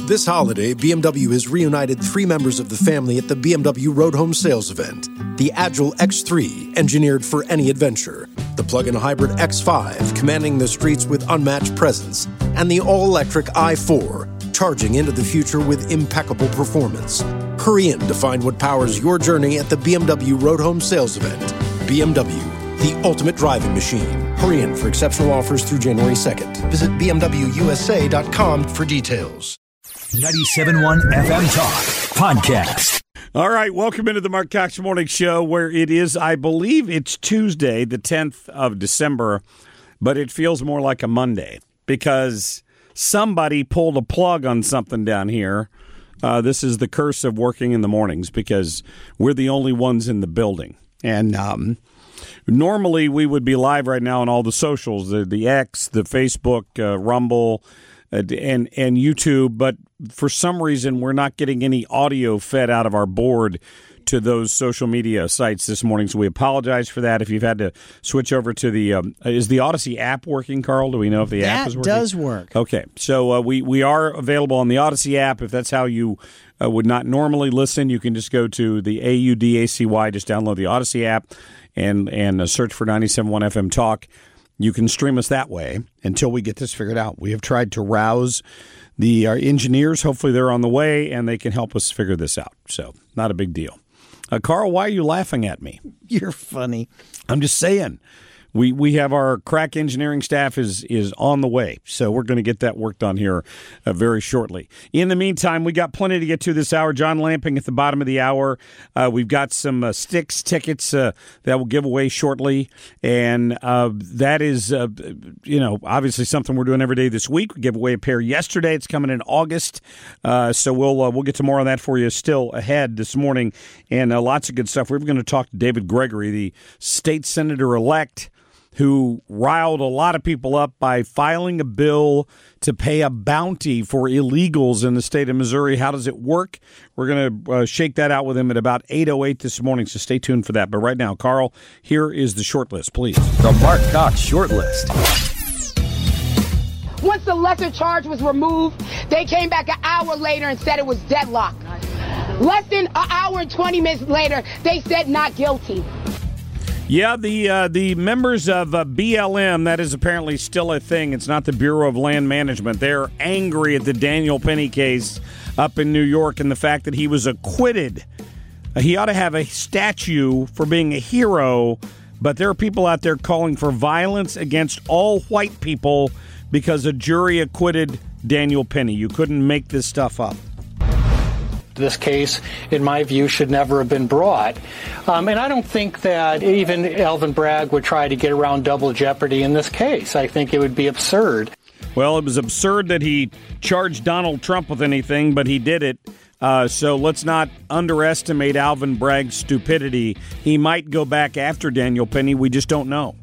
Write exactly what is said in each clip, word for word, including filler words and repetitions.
This holiday, B M W has reunited three members of the family at the B M W Road Home Sales event. The Agile X three, engineered for any adventure. The plug-in hybrid X five, commanding the streets with unmatched presence. And the all-electric i four, charging into the future with impeccable performance. Hurry in to find what powers your journey at the B M W Road Home Sales event. B M W, the ultimate driving machine. Hurry in for exceptional offers through January second. Visit b m w u s a dot com for details. ninety-seven point one F M Talk Podcast. All right, welcome into the Mark Cox Morning Show, where it is, I believe it's Tuesday, the tenth of December, but it feels more like a Monday because somebody pulled a plug on something down here. Uh, this is the curse of working in the mornings because we're the only ones in the building. And um, normally we would be live right now on all the socials, the, the X, the Facebook, uh, Rumble, uh, and, and YouTube, but for some reason we're not getting any audio fed out of our board to those social media sites this morning, so we apologize for that. If you've had to switch over to the um, is the Odyssey app working, Carl? Do we know if the that app is working? That does work. Okay, so uh, we, we are available on the Odyssey app. If that's how you uh, would not normally listen, you can just go to the A U D A C Y, just download the Odyssey app and, and uh, search for ninety-seven point one F M Talk. You can stream us that way until we get this figured out. We have tried to rouse the our engineers. Hopefully they're on the way, and they can help us figure this out. So not a big deal. Uh, Carl, why are you laughing at me? You're funny. I'm just saying. We we have our crack engineering staff is is on the way, so we're going to get that work done here uh, very shortly. In the meantime, we got plenty to get to this hour. John Lamping at the bottom of the hour. Uh, we've got some uh, Styx tickets uh, that we'll give away shortly, and uh, that is, uh, you know, obviously something we're doing every day this week. We gave away a pair yesterday. It's coming in August, uh, so we'll uh, we'll get to more on that for you still ahead this morning, and uh, lots of good stuff. We're going to talk to David Gregory, the state senator-elect, who riled a lot of people up by filing a bill to pay a bounty for illegals in the state of Missouri. How does it work? We're going to uh, shake that out with him at about eight oh eight this morning, so stay tuned for that. But right now, Carl, here is the short list, please. The Mark Cox Short List. Once the lesser charge was removed, they came back an hour later and said it was deadlocked. Less than an hour and twenty minutes later, they said not guilty. Yeah, the uh, the members of uh, B L M, that is apparently still a thing. It's not the Bureau of Land Management. They're angry at the Daniel Penny case up in New York and the fact that he was acquitted. Uh, he ought to have a statue for being a hero, but there are people out there calling for violence against all white people because a jury acquitted Daniel Penny. You couldn't make this stuff up. This case, in my view, should never have been brought. Um, and I don't think that even Alvin Bragg would try to get around double jeopardy in this case. I think it would be absurd. Well, it was absurd that he charged Donald Trump with anything, but he did it. Uh, so let's not underestimate Alvin Bragg's stupidity. He might go back after Daniel Penny. We just don't know.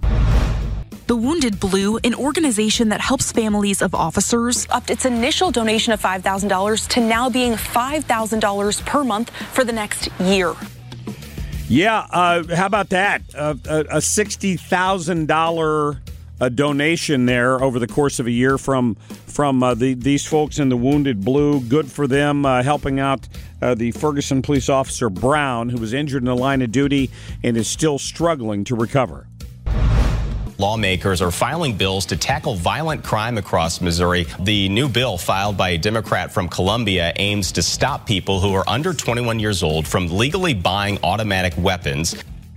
The Wounded Blue, an organization that helps families of officers, upped its initial donation of five thousand dollars to now being five thousand dollars per month for the next year. Yeah, uh, how about that? Uh, a a sixty thousand dollars uh, donation there over the course of a year from from uh, the, these folks in the Wounded Blue. Good for them, uh, helping out uh, the Ferguson police officer Brown, who was injured in the line of duty and is still struggling to recover. Lawmakers are filing bills to tackle violent crime across Missouri. The new bill filed by a Democrat from Columbia aims to stop people who are under twenty-one years old from legally buying automatic weapons.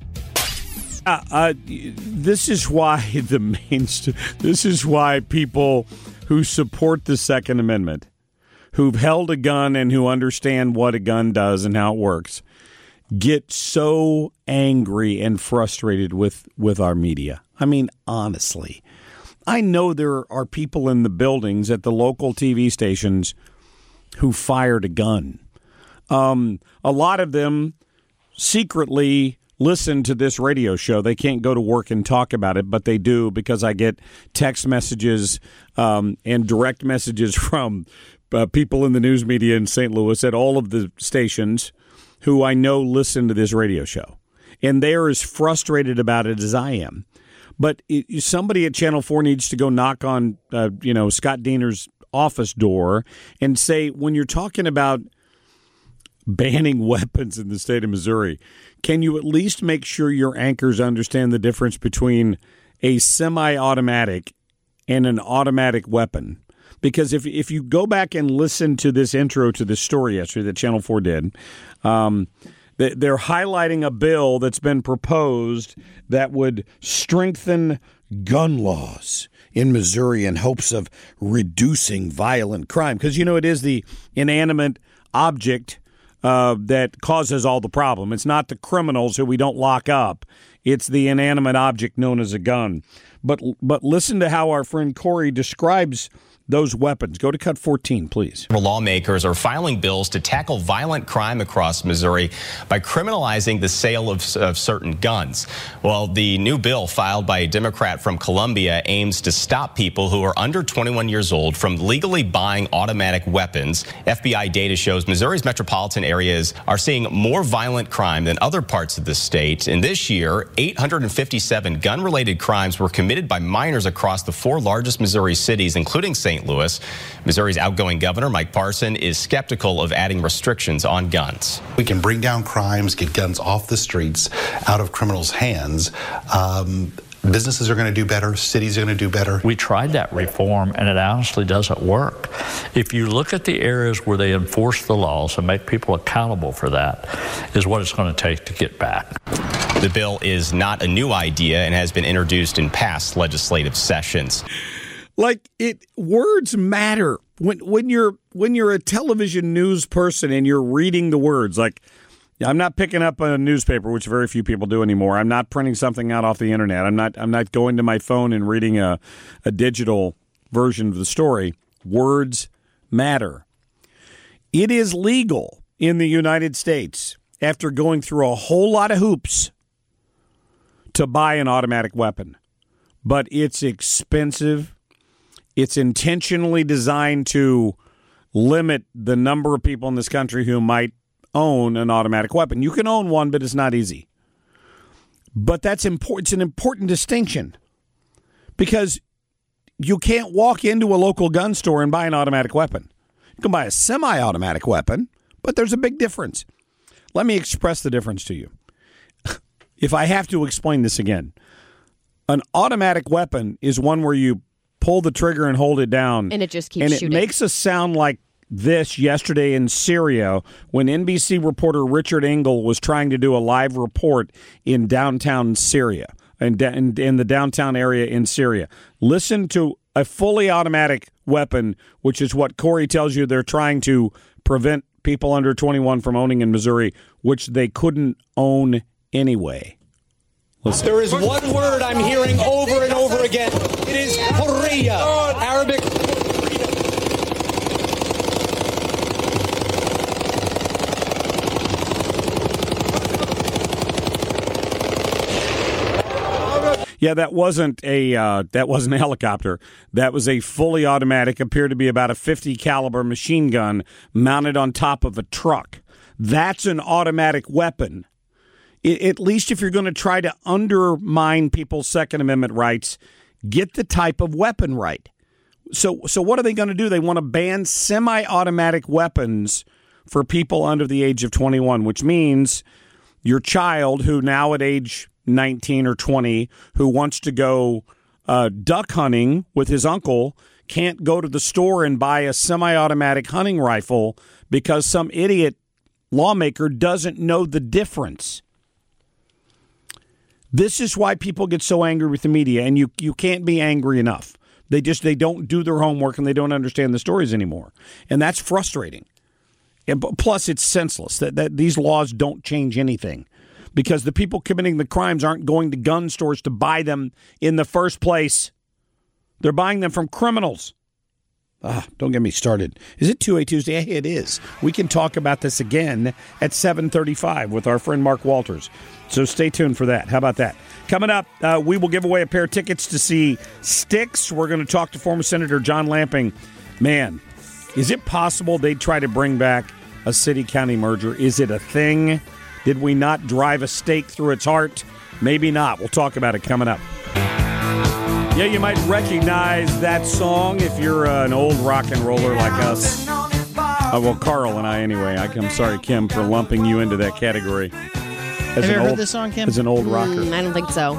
Uh, uh, this is why the main. St- this is why people who support the Second Amendment, who've held a gun and who understand what a gun does and how it works, get so angry and frustrated with, with our media. I mean, honestly, I know there are people in the buildings at the local T V stations who fired a gun. Um, a lot of them secretly listen to this radio show. They can't go to work and talk about it, but they do because I get text messages um, and direct messages from uh, people in the news media in Saint Louis at all of the stations who I know listen to this radio show. And they are as frustrated about it as I am. But it, somebody at Channel four needs to go knock on, uh, you know, Scott Diener's office door and say, when you're talking about banning weapons in the state of Missouri, can you at least make sure your anchors understand the difference between a semi-automatic and an automatic weapon? Because if if you go back and listen to this intro to this story yesterday that Channel four did, um, they're highlighting a bill that's been proposed that would strengthen gun laws in Missouri in hopes of reducing violent crime. Because, you know, it is the inanimate object uh, that causes all the problem. It's not the criminals who we don't lock up. It's the inanimate object known as a gun. But but listen to how our friend Corey describes those weapons. Go to cut fourteen, please. Lawmakers are filing bills to tackle violent crime across Missouri by criminalizing the sale of, of certain guns. Well, the new bill filed by a Democrat from Columbia aims to stop people who are under twenty-one years old from legally buying automatic weapons. F B I data shows Missouri's metropolitan areas are seeing more violent crime than other parts of the state. And this year, eight hundred fifty-seven gun-related crimes were committed by minors across the four largest Missouri cities, including Saint Louis. Missouri's outgoing governor, Mike Parson, is skeptical of adding restrictions on guns. We can bring down crimes, get guns off the streets, out of criminals' hands. Um, businesses are going to do better. Cities are going to do better. We tried that reform, and it honestly doesn't work. If you look at the areas where they enforce the laws and make people accountable for that, is what it's going to take to get back. The bill is not a new idea and has been introduced in past legislative sessions. Like, it, words matter. When when you're when you're a television news person and you're reading the words, like, I'm not picking up a newspaper, which very few people do anymore. I'm not printing something out off the internet. I'm not I'm not going to my phone and reading a, a digital version of the story. Words matter. It is legal in the United States, after going through a whole lot of hoops, to buy an automatic weapon. But it's expensive. It's intentionally designed to limit the number of people in this country who might own an automatic weapon. You can own one, but it's not easy. But that's important. It's an important distinction, because you can't walk into a local gun store and buy an automatic weapon. You can buy a semi-automatic weapon, but there's a big difference. Let me express the difference to you. If I have to explain this again, an automatic weapon is one where you pull the trigger and hold it down, and it just keeps and shooting. And it makes a sound like this yesterday in Syria when N B C reporter Richard Engel was trying to do a live report in downtown Syria, in, in, in the downtown area in Syria. Listen to a fully automatic weapon, which is what Corey tells you they're trying to prevent people under twenty-one from owning in Missouri, which they couldn't own anyway. Listen. There is one word I'm hearing over and over again. It is Hurriya, Arabic. Yeah, that wasn't a uh, that wasn't a helicopter. That was a fully automatic, appeared to be about a fifty caliber machine gun mounted on top of a truck. That's an automatic weapon. It, at least if you're going to try to undermine people's Second Amendment rights, get the type of weapon right. So, so what are they going to do? They want to ban semi-automatic weapons for people under the age of twenty-one, which means your child who now at age nineteen or twenty who wants to go uh, duck hunting with his uncle can't go to the store and buy a semi-automatic hunting rifle because some idiot lawmaker doesn't know the difference. This is why people get so angry with the media, and you, you can't be angry enough. They just they don't do their homework and they don't understand the stories anymore, and that's frustrating. And plus, it's senseless that, that these laws don't change anything, because the people committing the crimes aren't going to gun stores to buy them in the first place. They're buying them from criminals. Ah, don't get me started. Is it two A Tuesday? Hey, it is. We can talk about this again at seven thirty-five with our friend Mark Walters. So stay tuned for that. How about that? Coming up, uh, we will give away a pair of tickets to see Styx. We're going to talk to former Senator John Lamping. Man, is it possible they'd try to bring back a city-county merger? Is it a thing? Did we not drive a stake through its heart? Maybe not. We'll talk about it coming up. Yeah, you might recognize that song if you're uh, an old rock and roller like us. Uh, well, Carl and I, anyway. I, I'm sorry, Kim, for lumping you into that category. As Have you ever old, heard this song, Kim? As an old rocker. Mm, I don't think so.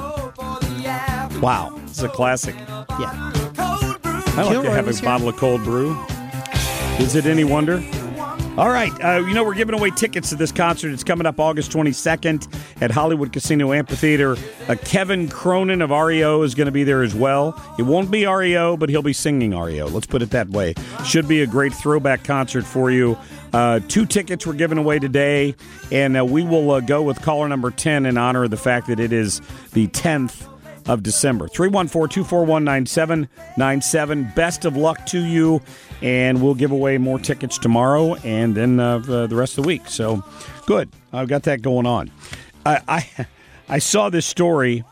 Wow, it's a classic. Yeah. I like Kilroy to have was a here. bottle of cold brew. Is it any wonder? All right, uh, you know, we're giving away tickets to this concert. It's coming up August twenty-second at Hollywood Casino Amphitheater. Uh, Kevin Cronin of R E O is going to be there as well. It won't be R E O, but he'll be singing R E O. Let's put it that way. Should be a great throwback concert for you. Uh, two tickets we're giving away today, and uh, we will uh, go with caller number ten in honor of the fact that it is the tenth of December. three one four, two four one, nine seven nine seven. Best of luck to you, and we'll give away more tickets tomorrow and then uh, the the rest of the week. So, good. I've got that going on. I I, I saw this story,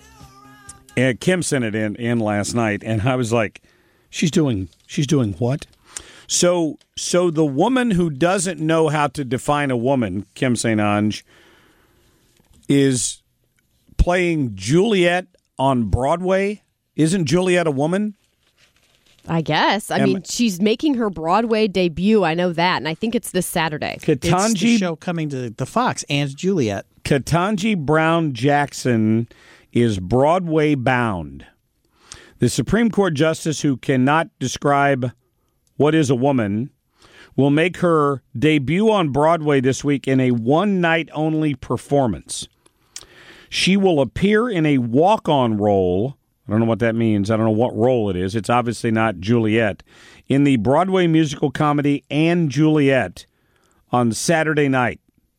and Kim sent it in, in last night, and I was like, she's doing, she's doing what? So, so the woman who doesn't know how to define a woman, Kim Saint Ange, is playing Juliet on Broadway. Isn't Juliet a woman? I guess. I Am- mean, she's making her Broadway debut. I know that, and I think it's this Saturday. It's the Ketanji, show coming to the Fox, and Juliet. Ketanji Brown Jackson is Broadway bound. The Supreme Court justice who cannot describe what is a woman will make her debut on Broadway this week in a one-night-only performance. She will appear in a walk-on role. I don't know what that means. I don't know what role it is. It's obviously not Juliet. In the Broadway musical comedy Anne Juliet on Saturday night.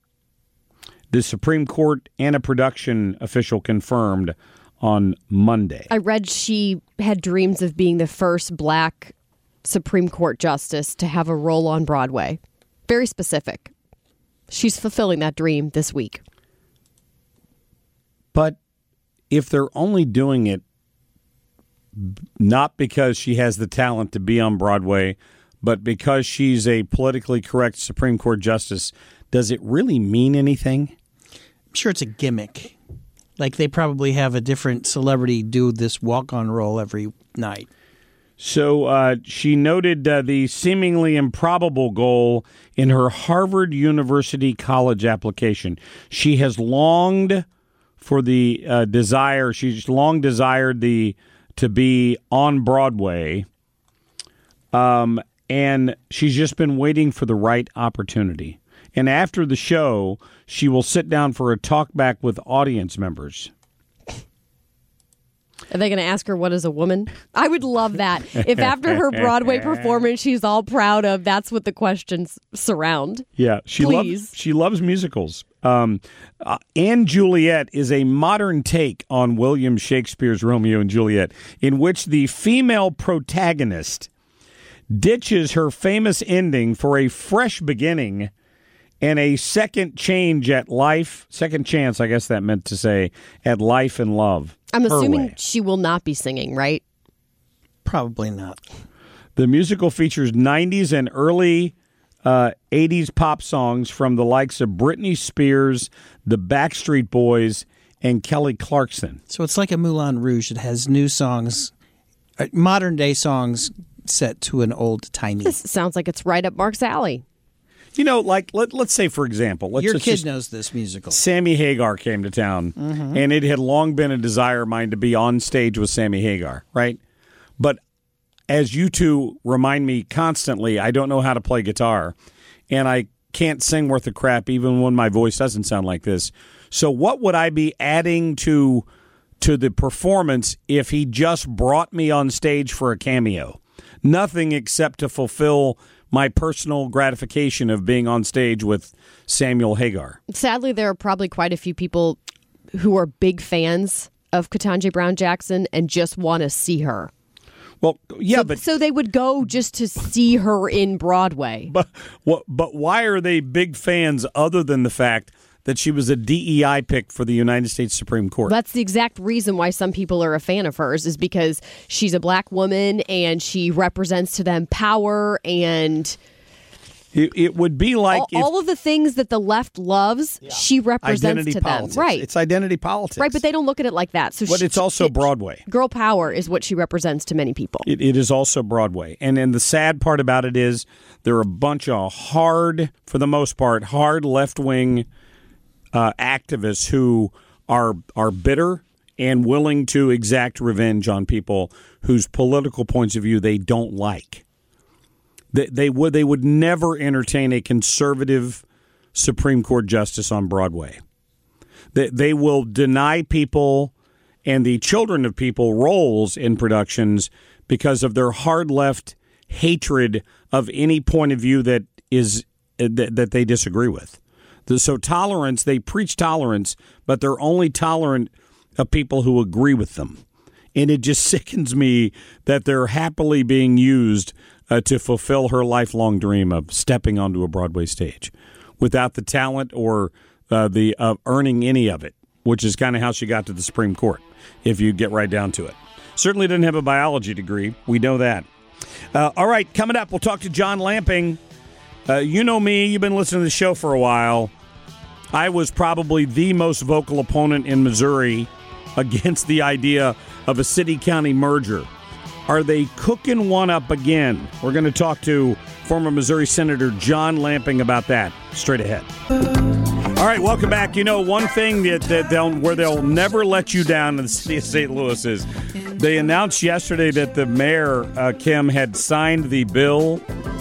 The Supreme Court and a production official confirmed on Monday. I read she had dreams of being the first black Supreme Court justice to have a role on Broadway. Very specific. She's fulfilling that dream this week. But if they're only doing it not because she has the talent to be on Broadway, but because she's a politically correct Supreme Court justice, does it really mean anything? I'm sure it's a gimmick. Like they probably have a different celebrity do this walk-on role every night. So uh, she noted uh, the seemingly improbable goal in her Harvard University college application. She has longed for the uh, desire, she's long desired the to be on Broadway, um, and she's just been waiting for the right opportunity. And after the show, she will sit down for a talk back with audience members. Are they going to ask her what is a woman? I would love that. If after her Broadway performance she's all proud of, that's what the questions surround. Yeah, she Please. loves she loves musicals. Um, uh, Anne Juliet is a modern take on William Shakespeare's Romeo and Juliet, in which the female protagonist ditches her famous ending for a fresh beginning and a second change at life. Second chance, I guess that meant to say, at life and love. I'm Her assuming way. she will not be singing, right? Probably not. The musical features nineties and early uh, eighties pop songs from the likes of Britney Spears, the Backstreet Boys, and Kelly Clarkson. So it's like a Moulin Rouge. It has new songs, uh, modern-day songs set to an old-timey. This sounds like it's right up Mark's alley. You know, like, let, let's say, for example, let's Your let's kid just- knows this musical. Sammy Hagar came to town, Mhm. and it had long been a desire of mine to be on stage with Sammy Hagar, right? But as you two remind me constantly, I don't know how to play guitar, and I can't sing worth a crap even when my voice doesn't sound like this. So what would I be adding to to the performance if he just brought me on stage for a cameo? Nothing except to fulfill my personal gratification of being on stage with Samuel Hagar. Sadly, there are probably quite a few people who are big fans of Ketanji Brown Jackson and just want to see her. Well, yeah, so, but so they would go just to see her in Broadway. But what? But why are they big fans other than the fact that she was a D E I pick for the United States Supreme Court? That's the exact reason why some people are a fan of hers, is because she's a black woman and she represents to them power and It, it would be like all, if, all of the things that the left loves, yeah. she represents identity to politics. them. Right. It's identity politics. Right, but they don't look at it like that. So but she, it's also it, Broadway. Girl power is what she represents to many people. It, it is also Broadway. And then the sad part about it is there are a bunch of hard, for the most part, hard left-wing uh, activists who are are bitter and willing to exact revenge on people whose political points of view they don't like. They, they would they would never entertain a conservative Supreme Court justice on Broadway. They, they will deny people and the children of people roles in productions because of their hard left hatred of any point of view that is that, that they disagree with. So tolerance, they preach tolerance, but they're only tolerant of people who agree with them. And it just sickens me that they're happily being used uh, to fulfill her lifelong dream of stepping onto a Broadway stage without the talent or uh, the uh, earning any of it, which is kind of how she got to the Supreme Court, if you get right down to it. Certainly didn't have a biology degree. We know that. Uh, all right, coming up, we'll talk to John Lamping. Uh, you know me. You've been listening to the show for a while. I was probably the most vocal opponent in Missouri against the idea of a city-county merger. Are they cooking one up again? We're going to talk to former Missouri Senator John Lamping about that straight ahead. All right, welcome back. You know, one thing that, that they'll, where they'll never let you down in the city of Saint Louis is they announced yesterday that the mayor, uh, Kim, had signed the bill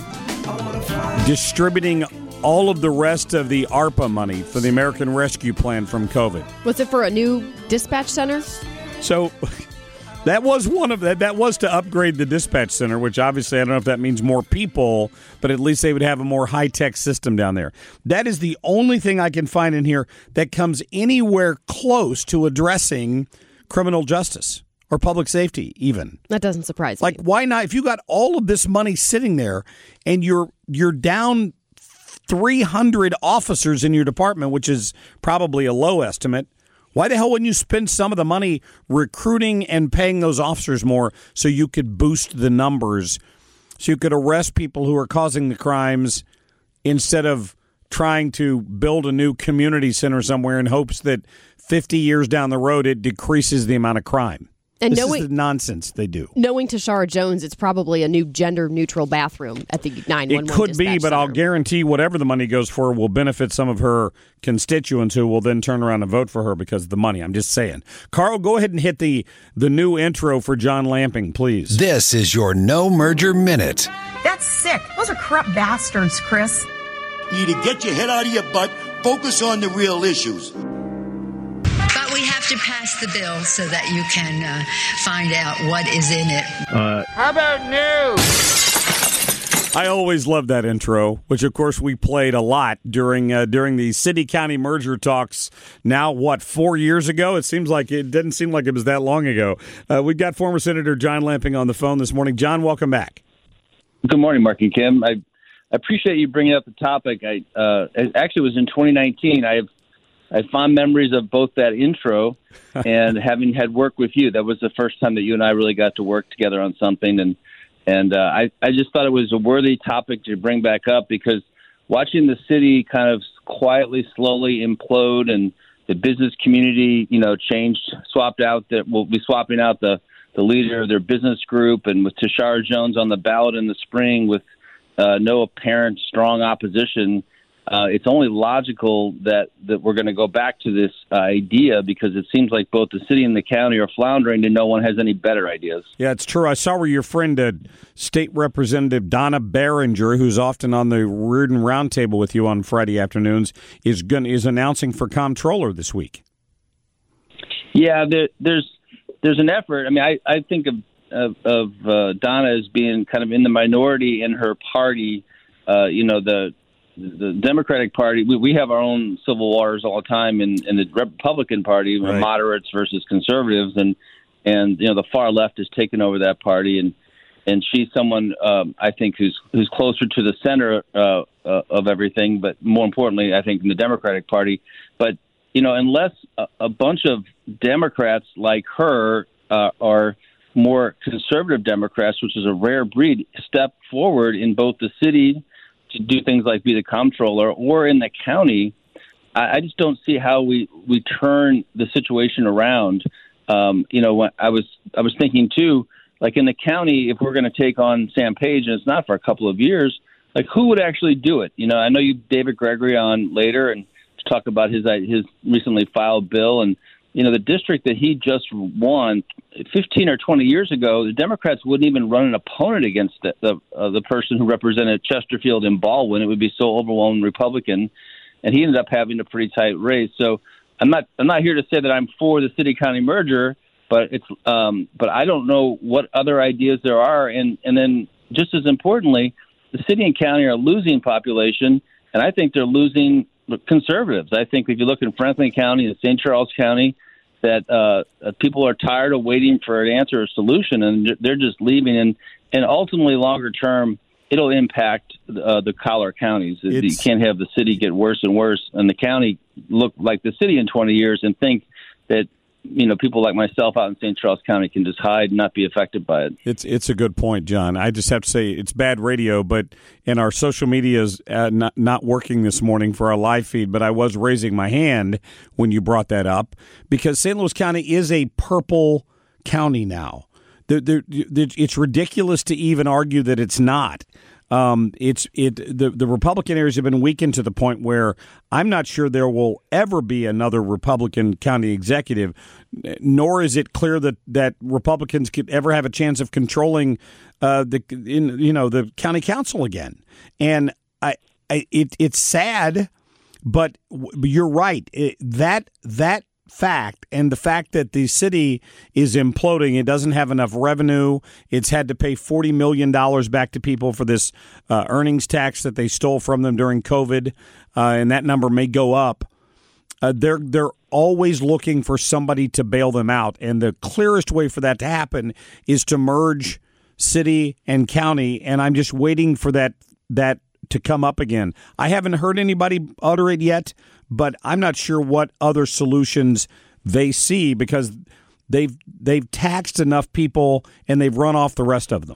distributing all of the rest of the ARPA money for the American Rescue Plan from COVID. Was it for a new dispatch center? So that was one of that. That was to upgrade the dispatch center, which obviously I don't know if that means more people, but at least they would have a more high-tech system down there. That is the only thing I can find in here that comes anywhere close to addressing criminal justice or public safety even. That doesn't surprise like, me. Like, why not? If you got all of this money sitting there and you're you're down three hundred officers in your department, which is probably a low estimate, why the hell wouldn't you spend some of the money recruiting and paying those officers more so you could boost the numbers, so you could arrest people who are causing the crimes instead of trying to build a new community center somewhere in hopes that fifty years down the road it decreases the amount of crime? And this knowing, is the nonsense they do. Knowing Tashara Jones, it's probably a new gender-neutral bathroom at the nine one one It could be, but center. I'll guarantee whatever the money goes for will benefit some of her constituents who will then turn around and vote for her because of the money. I'm just saying. Carl, go ahead and hit the, the new intro for John Lamping, please. This is your No Merger Minute. That's sick. Those are corrupt bastards, Chris. You need to get your head out of your butt, focus on the real issues. We have to pass the bill so that you can uh, find out what is in it. Uh, How about news? I always loved that intro, which of course we played a lot during uh, during the city-county merger talks. Now, what, four years ago? It seems like it didn't seem like it was that long ago. Uh, we've got former Senator John Lamping on the phone this morning. John, welcome back. Good morning, Mark and Kim. I appreciate you bringing up the topic. I uh, it actually was in twenty nineteen. I have I have fond memories of both that intro and having had work with you. That was the first time that you and I really got to work together on something. And and uh, I, I just thought it was a worthy topic to bring back up because watching the city kind of quietly, slowly implode and the business community, you know, changed, swapped out, that we'll be swapping out the, the leader of their business group, and with Tashara Jones on the ballot in the spring with uh, no apparent strong opposition. Uh, it's only logical that, that we're going to go back to this uh, idea because it seems like both the city and the county are floundering and no one has any better ideas. Yeah, it's true. I saw where your friend, uh, State Representative Donna Behringer, who's often on the Reardon Roundtable with you on Friday afternoons, is going is announcing for comptroller this week. Yeah, there, there's there's an effort. I mean, I, I think of, of, of uh, Donna as being kind of in the minority in her party. Uh, you know, the The Democratic Party, we, we have our own civil wars all the time in, in the Republican Party, right. Moderates versus conservatives, and and you know the far left has taken over that party, and and she's someone um, I think who's who's closer to the center uh, uh, of everything, but more importantly, I think in the Democratic Party. But you know, unless a, a bunch of Democrats like her uh, are more conservative Democrats, which is a rare breed, step forward in both the city to do things like be the comptroller or in the county, I, I just don't see how we, we turn the situation around. Um, you know, I was I was thinking too, like in the county, if we're going to take on Sam Page, and it's not for a couple of years, like who would actually do it? You know, I know you David Gregory on later and to talk about his his recently filed bill, and you know the district that he just won fifteen or twenty years ago, the Democrats wouldn't even run an opponent against the the, uh, the person who represented Chesterfield and Baldwin. It would be so overwhelming Republican, and he ended up having a pretty tight race. So I'm not I'm not here to say that I'm for the city-county merger, but it's um, but I don't know what other ideas there are, and and then just as importantly, the city and county are losing population, and I think they're losing conservatives. I think if you look in Franklin County and Saint Charles County, that uh, people are tired of waiting for an answer or solution, and they're just leaving. And, and ultimately, longer term, it'll impact uh, the collar counties. It's, you can't have the city get worse and worse, and the county look like the city in twenty years and think that, you know, people like myself out in Saint Charles County can just hide and not be affected by it. It's it's a good point, John. I just have to say it's bad radio, but in our social media is uh, not, not working this morning for our live feed, but I was raising my hand when you brought that up because Saint Louis County is a purple county now. They're, they're, they're, it's ridiculous to even argue that it's not. Um, it's it the, the Republican areas have been weakened to the point where I'm not sure there will ever be another Republican county executive, nor is it clear that, that Republicans could ever have a chance of controlling uh, the in, you know the county council again. And I, I it it's sad, but you're right. It, that that. fact and the fact that the city is imploding, it doesn't have enough revenue. It's had to pay forty million dollars back to people for this uh, earnings tax that they stole from them during COVID, uh, and that number may go up. Uh, they're they're always looking for somebody to bail them out, and the clearest way for that to happen is to merge city and county, and I'm just waiting for that that to come up again. I haven't heard anybody utter it yet, but I'm not sure what other solutions they see because they've they've taxed enough people and they've run off the rest of them.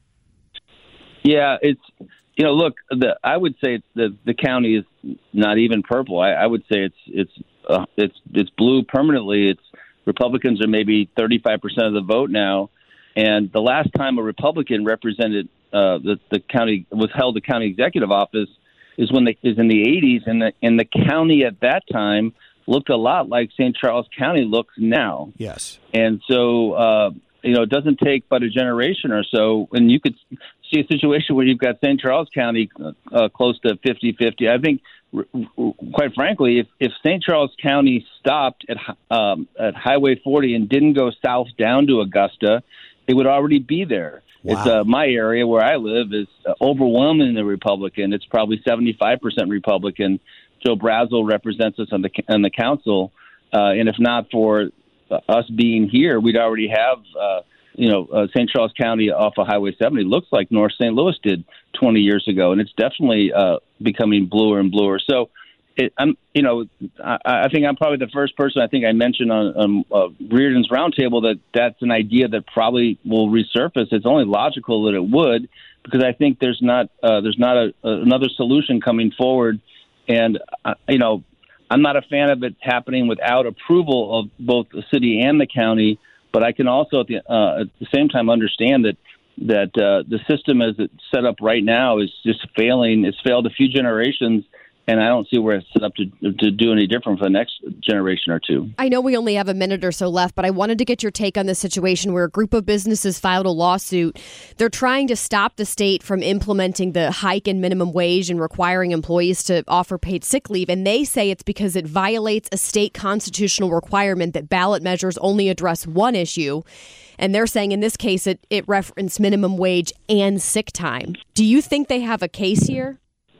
Yeah, it's you know, look, the, I would say the the county is not even purple. I, I would say it's it's uh, it's it's blue permanently. It's Republicans are maybe thirty-five percent of the vote now, and the last time a Republican represented uh, the the county was held the county executive office is when the is in the eighties, and the and the county at that time looked a lot like Saint Charles County looks now. Yes, and so uh, you know it doesn't take but a generation or so, and you could see a situation where you've got Saint Charles County uh, close to fifty-fifty. I think, r- r- quite frankly, if, if Saint Charles County stopped at um, at Highway forty and didn't go south down to Augusta, it would already be there. Wow. It's uh, my area where I live is uh, overwhelmingly Republican. It's probably seventy-five percent Republican. Joe Brazel represents us on the on the council, uh, and if not for uh, us being here, we'd already have uh, you know uh, Saint Charles County off of Highway seventy. Looks like North Saint Louis did twenty years ago, and it's definitely uh, becoming bluer and bluer. So, it, I'm you know I, I think I'm probably the first person I think I mentioned on um, uh, Reardon's Roundtable that that's an idea that probably will resurface. It's only logical that it would, because I think there's not uh, there's not a, another solution coming forward, and uh, you know I'm not a fan of it happening without approval of both the city and the county. But I can also at the uh, at the same time understand that that uh, the system as it's set up right now is just failing. It's failed a few generations. And I don't see where it's set up to to do any different for the next generation or two. I know we only have a minute or so left, but I wanted to get your take on this situation where a group of businesses filed a lawsuit. They're trying to stop the state from implementing the hike in minimum wage and requiring employees to offer paid sick leave. And they say it's because it violates a state constitutional requirement that ballot measures only address one issue. And they're saying in this case it, it referenced minimum wage and sick time. Do you think they have a case here?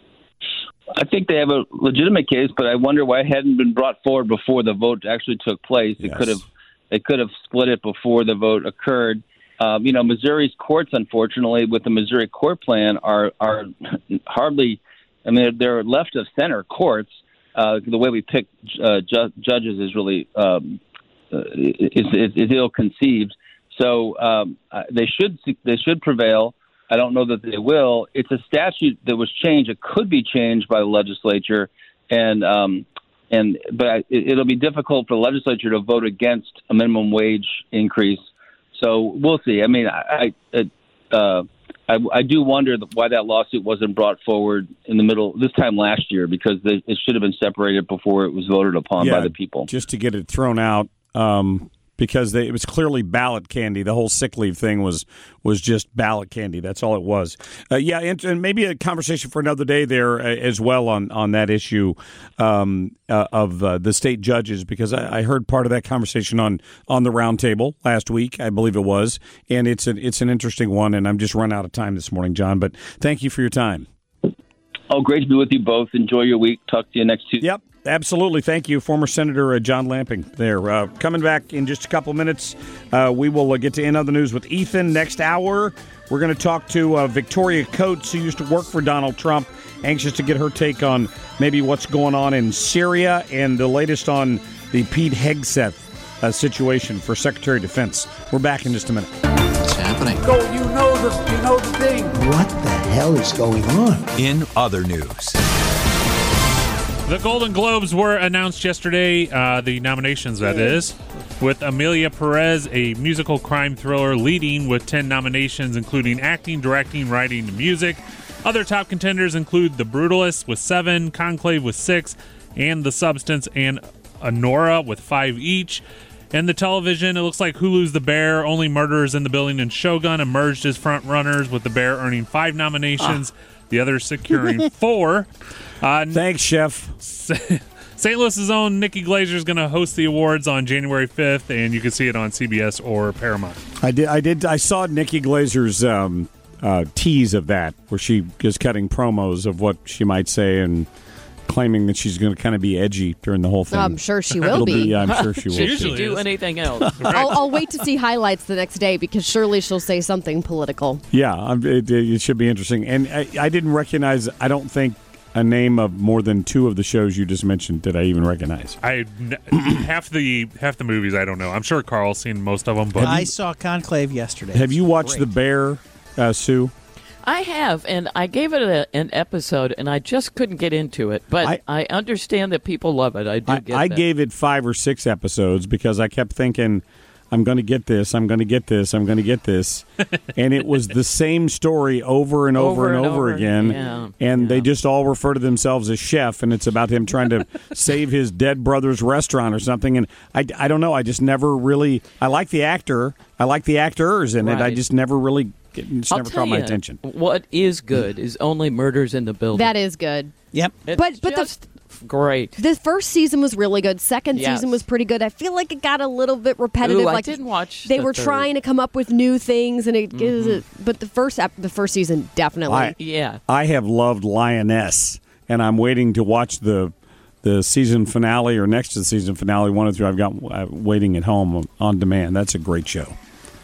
I think they have a legitimate case, but I wonder why it hadn't been brought forward before the vote actually took place. Yes. It could have, they could have split it before the vote occurred. Um, you know, Missouri's courts, unfortunately, with the Missouri court plan, are are hardly. I mean, they're left of center courts. Uh, the way we pick uh, ju- judges is really um, is, is, is ill conceived. So um, they should they should prevail. I don't know that they will. It's a statute that was changed. It could be changed by the legislature, and um, and but it, it'll be difficult for the legislature to vote against a minimum wage increase. So we'll see. I mean, I I, uh, I, I do wonder why that lawsuit wasn't brought forward in the middle this time last year, because they, it should have been separated before it was voted upon yeah, by the people. Just to get it thrown out. Um Because they, it was clearly ballot candy. The whole sick leave thing was was just ballot candy. That's all it was. Uh, yeah, and, and maybe a conversation for another day there uh, as well on, on that issue um, uh, of uh, the state judges, because I, I heard part of that conversation on, on the roundtable last week, I believe it was, and it's an, it's an interesting one, and I'm just run out of time this morning, John, but thank you for your time. Oh, great to be with you both. Enjoy your week. Talk to you next Tuesday. Yep. Absolutely. Thank you, former Senator uh, John Lamping there. Uh, coming back in just a couple minutes, uh, we will uh, get to In Other News with Ethan. Next hour, we're going to talk to uh, Victoria Coates, who used to work for Donald Trump, anxious to get her take on maybe what's going on in Syria and the latest on the Pete Hegseth uh, situation for Secretary of Defense. We're back in just a minute. What's happening? Go, you know the, you know the thing. What the hell is going on? In other news. The Golden Globes were announced yesterday, uh, the nominations, that is, with Amelia Perez, a musical crime thriller, leading with ten nominations, including acting, directing, writing, and music. Other top contenders include The Brutalist with seven, Conclave with six, and The Substance and Anora with five each. In the television, it looks like Hulu's The Bear, Only Murderers in the Building, and Shogun emerged as front runners, with The Bear earning five nominations, ah. the others securing four. Uh, Thanks, Chef. Saint Louis's own Nikki Glazer is going to host the awards on January fifth, and you can see it on C B S or Paramount. I did. I did. I saw Nikki Glazer's um, uh, tease of that, where she is cutting promos of what she might say and claiming that she's going to kind of be edgy during the whole thing. I'm sure she will be. be. I'm sure she will. She usually do anything else. I'll, I'll wait to see highlights the next day, because surely she'll say something political. Yeah, um, it, it should be interesting. And I, I didn't recognize. I don't think. A name of more than two of the shows you just mentioned did I even recognize? I half the half the movies I don't know. I'm sure Carl's seen most of them. But I saw Conclave yesterday. Have you watched Great. The Bear, uh, Sue? I have, and I gave it a, an episode, and I just couldn't get into it. But I, I understand that people love it. I do I, get I that. gave it five or six episodes because I kept thinking, I'm going to get this, I'm going to get this, I'm going to get this. And it was the same story over and over, Over and and over, over. again. Yeah, and they just all refer to themselves as chef, and it's about him trying to save his dead brother's restaurant or something. And I, I don't know, I just never really, I like the actor, I like the actors in it, I Right. just never really, it's I'll never tell caught my you, attention. What is good is Only Murders in the Building. That is good. Yep. It's but but just the great. The first season was really good. Second Yes. season was pretty good. I feel like it got a little bit repetitive. Ooh, I like didn't watch They the were third. trying to come up with new things, and it Mm-hmm. gives it. But the first ep- the first season definitely. I, Yeah. I have loved Lioness, and I'm waiting to watch the the season finale or next to the season finale. One or two I've got uh, waiting at home on, on demand. That's a great show.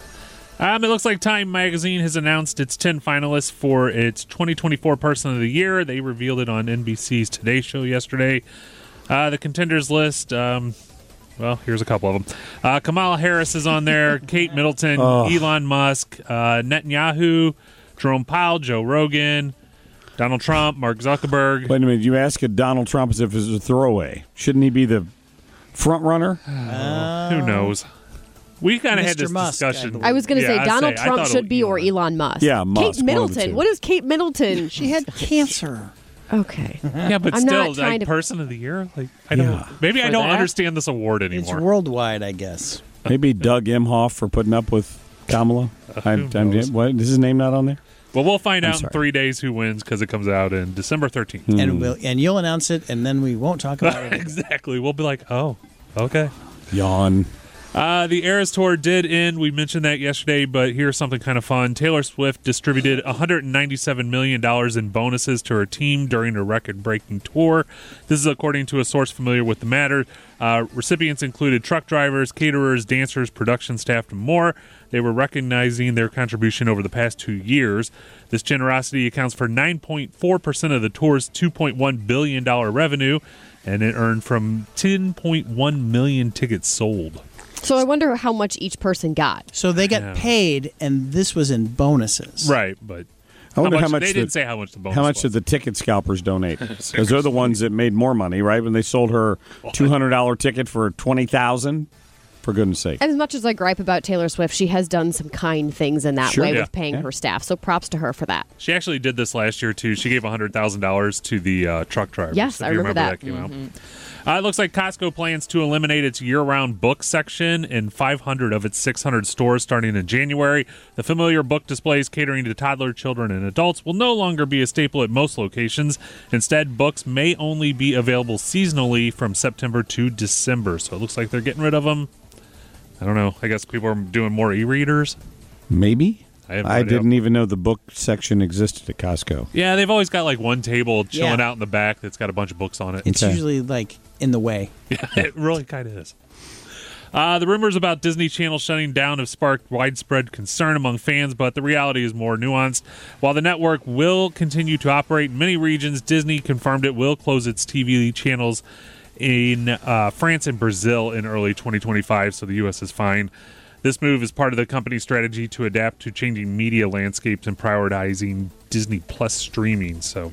Um, it looks like Time Magazine has announced its ten finalists for its twenty twenty-four Person of the Year. They revealed it on N B C's Today Show yesterday. Uh, the contenders list, um, well, here's a couple of them. Uh, Kamala Harris is on there, Kate Middleton, Oh. Elon Musk, uh, Netanyahu, Jerome Powell, Joe Rogan, Donald Trump, Mark Zuckerberg. Wait a minute. You ask a Donald Trump as if it's a throwaway. Shouldn't he be the front runner? Who knows? We kind of had this Mister Musk, discussion. I was going to Yeah, say I'd Donald say- I Trump thought it should was be or Elon. Elon Musk. Yeah, Musk, one Kate of the Middleton. two. What is Kate Middleton? She had cancer. Okay. Yeah, but I'm still, not trying like to- Person of the Year, like I don't. Yeah. Maybe I For don't that? understand this award It's anymore. worldwide, I guess. Maybe Doug Emhoff for putting up with Kamala. I, who I'm- knows? what, is his name not on there? Well, we'll find I'm out in sorry. three days who wins because it comes out in December thirteenth. Hmm. And we'll, and you'll announce it, and then we won't talk about it. Exactly. We'll be like, oh, okay. Yawn. Uh, the Eras Tour did end. We mentioned that yesterday, but here's something kind of fun. Taylor Swift distributed one hundred ninety-seven million dollars in bonuses to her team during her record-breaking tour. This is according to a source familiar with the matter. Uh, recipients included truck drivers, caterers, dancers, production staff, and more. They were recognizing their contribution over the past two years. This generosity accounts for nine point four percent of the tour's two point one billion dollars revenue, and it earned from ten point one million tickets sold. So I wonder how much each person got. So they got Yeah. paid, and this was in bonuses. Right, but I wonder how how much, much they the, didn't say how much the bonus How much was. did the ticket scalpers donate? Because they're the ones that made more money, right? When they sold her two hundred dollars ticket for twenty thousand dollars. For goodness sake. As much as I gripe about Taylor Swift, she has done some kind things in that Sure. way Yeah. with paying Yeah. her staff. So props to her for that. She actually did this last year, too. She gave one hundred thousand dollars to the uh, truck drivers. Yes, if I you remember remember that. that, came out. Uh, it looks like Costco plans to eliminate its year-round book section in five hundred of its six hundred stores starting in January. The familiar book displays catering to toddler, children, and adults will no longer be a staple at most locations. Instead, books may only be available seasonally from September to December. So it looks like they're getting rid of them. I don't know. I guess people are doing more e-readers. Maybe? I, have no I idea. didn't even know the book section existed at Costco. Yeah, they've always got like one table chilling Yeah. out in the back that's got a bunch of books on it. It's usually like in the way. Yeah, it really kind of is. Uh, the rumors about Disney Channel shutting down have sparked widespread concern among fans, but the reality is more nuanced. While the network will continue to operate in many regions, Disney confirmed it will close its T V channels in uh, France and Brazil in early twenty twenty-five, so the U S is fine. This move is part of the company's strategy to adapt to changing media landscapes and prioritizing Disney Plus streaming. So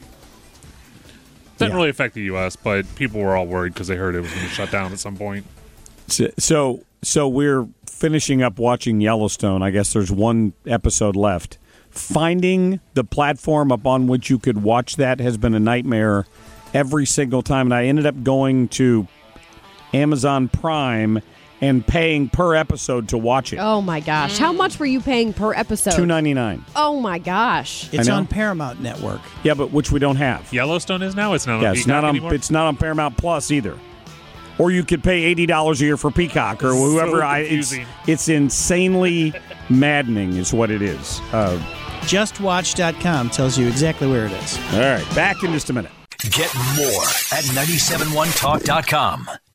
doesn't Yeah. really affect the U S, but people were all worried because they heard it was going to shut down at some point. So, so, so we're finishing up watching Yellowstone. I guess there's one episode left. Finding the platform upon which you could watch that has been a nightmare every single time, and I ended up going to Amazon Prime and paying per episode to watch it. Oh my gosh. How much were you paying per episode? two ninety-nine. Oh my gosh. It's I know. on Paramount Network. Yeah, but which we don't have. Yellowstone is now? It's not Yeah, on it's Peacock not on. anymore? It's not on Paramount Plus either. Or you could pay eighty dollars a year for Peacock or So whoever. I, it's, confusing. it's insanely maddening, is what it is. Uh, just watch dot com tells you exactly where it is. all right, back in just a minute. Get more at nine seven one talk dot com.